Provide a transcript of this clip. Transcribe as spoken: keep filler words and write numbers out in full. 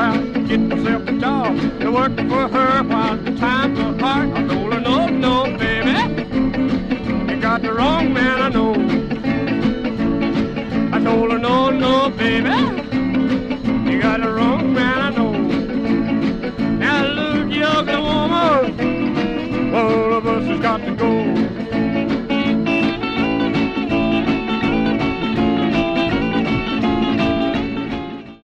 house, get myself a job to work for her while the time